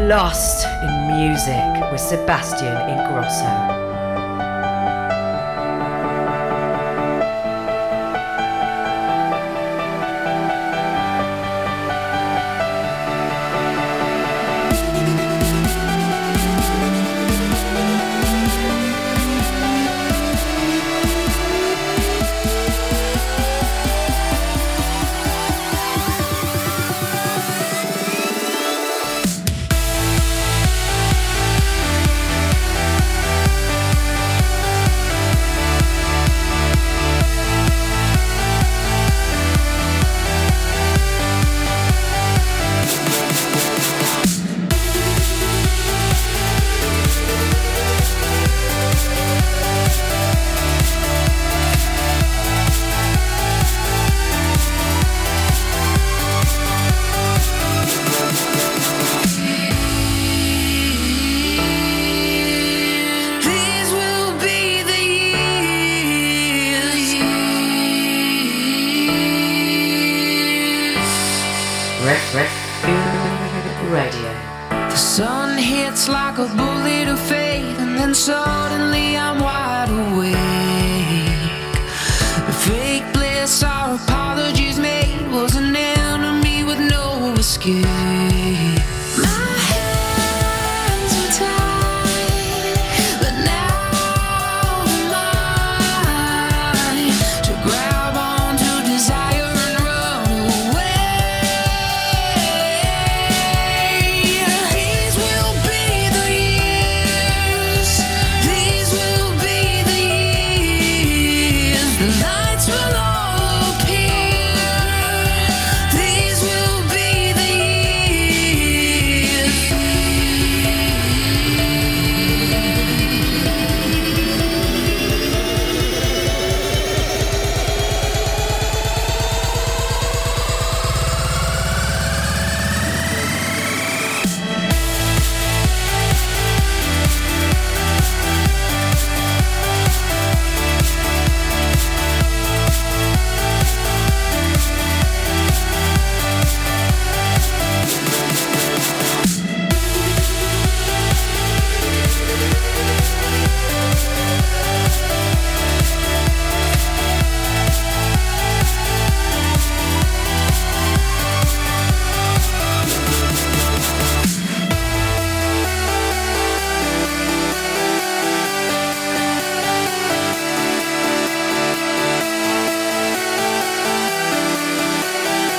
Lost in Music with Sebastian Ingrosso. Radio. The sun hits like a bullet of fate, and then suddenly I'm wide awake. The fake bliss our apologies made was an enemy with no escape. My hands are tied, but now I'm mine to grab onto desire and run away. These will be the years. These will be the years. The lights will all appear. These will be the years.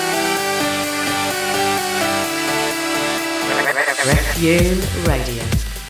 Refume Radio.